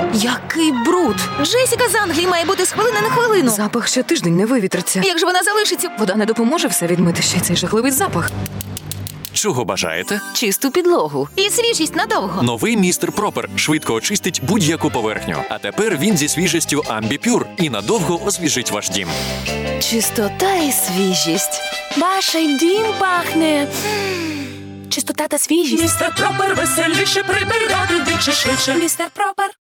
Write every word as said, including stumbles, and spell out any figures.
Який бруд! Джесіка з Англії має бути з хвилини на хвилину. Запах ще тиждень не вивітриться. Як же вона залишиться? Вода не допоможе все відмити, ще й цей жахливий запах. Чого бажаєте? Чисту підлогу. І свіжість надовго. Новий містер Пропер швидко очистить будь-яку поверхню. А тепер він зі свіжістю Амбіпюр і надовго освіжить ваш дім. Чистота і свіжість. Ваш дім пахне. Чистота та свіжість. Містер Пропер веселіше прибирати, двічі швидше. Містер Пропер.